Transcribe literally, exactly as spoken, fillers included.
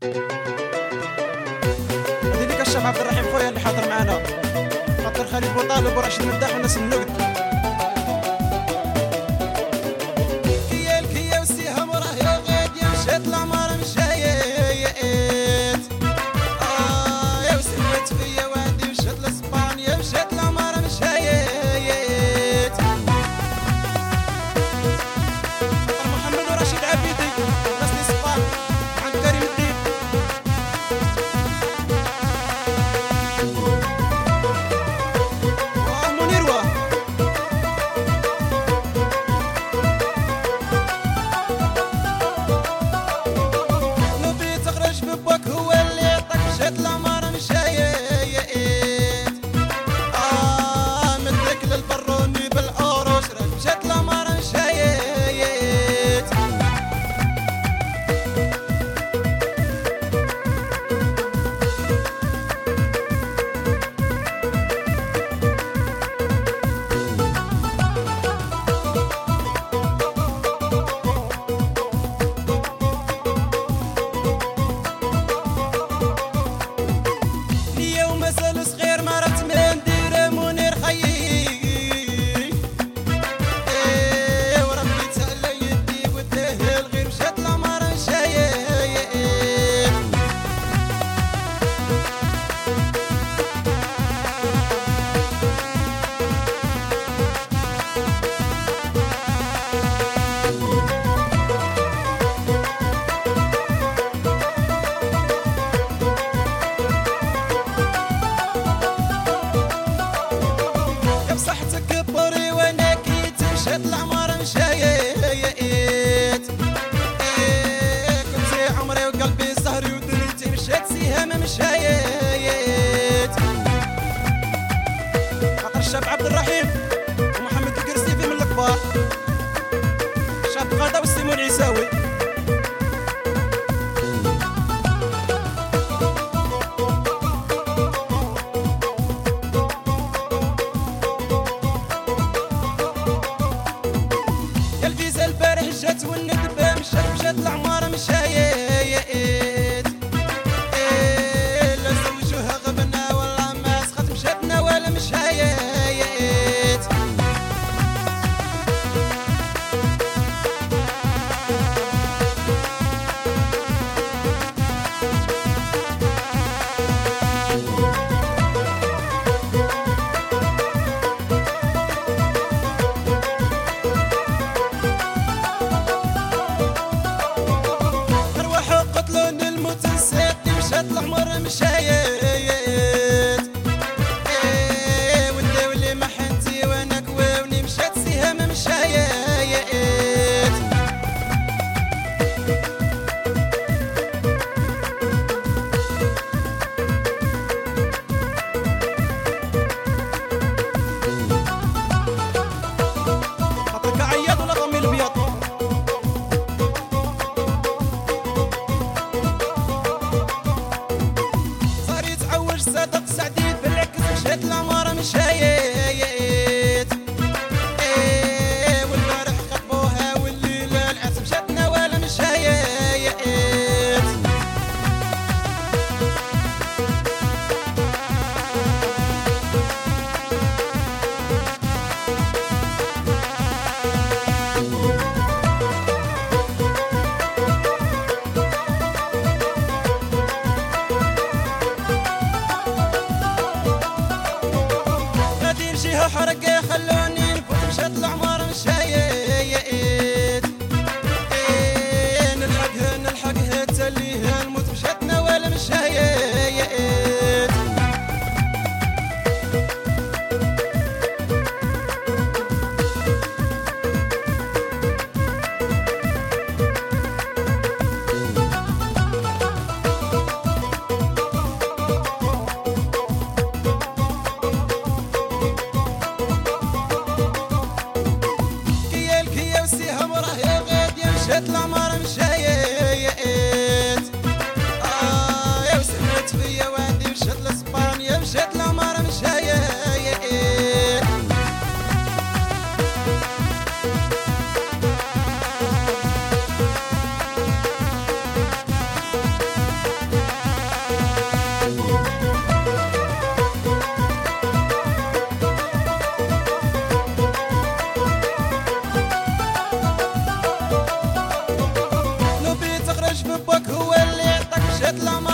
هذه ليك الشيخ عبد الرحيم خويا اللي حاضر معنا، خاطر خالد بوطالب وراشد مداح والناس النقد. كيا الكيا والسهام راه يا غادي مشات العمارة مشايات. اه يا وسمات فيا وعندي مشات لاسبانيا مشات العمارة مشايات. خاطر محمد وراشد عبيدي ناس لاسبان عند كريم الدين. مشات العمارة مشايات. كنتي عمري وقلبي سهري ودنيتي مشات سهام مشايات. خاطر الشاب عبد الرحيم ومحمد القرسيفي من الكبار، شاب غدا والسيمون عيساوي. مشات والندبة مشات مشات العمارة مشايات. لا زوجوها غبنا ولا مسخت مشاتنا ولا مشايات. مشات العمر مشايات. وانت واللي ما حنتي وانا كواوني مشات سهام مشايات. خاطرك عياط ولا ضمي البياض. صارت مشات لما